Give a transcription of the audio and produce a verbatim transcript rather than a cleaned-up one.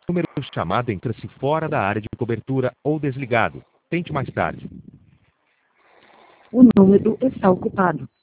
número chamado encontra-se fora da área de cobertura ou desligado. Tente mais tarde. O número está ocupado.